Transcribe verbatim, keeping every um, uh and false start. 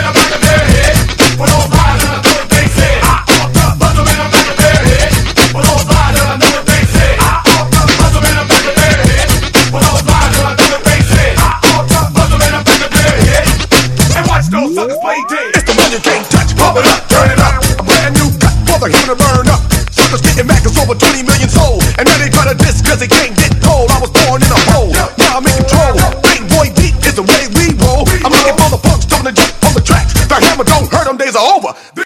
the back of their head. For those lies and I know what they said. I ought to bust them in the back of their head. For those lies and I know what they said. I ought to bust them in the back of their head. For those lies and I know what they said. I ought to bust them in the back of their head. And watch those suckers play dead. It's the one you can't touch. Pump it up, turn it up. A brand new cut for the human to burn up. Suckers getting mad 'cause over twenty million sold. And now they try to diss 'cause they can't get told. I was born in a hole, now I'm in control. Big boy beat is the way we roll. I'm looking for the punks, jumping the jump on the tracks. The hammer don't hurt them, days are over.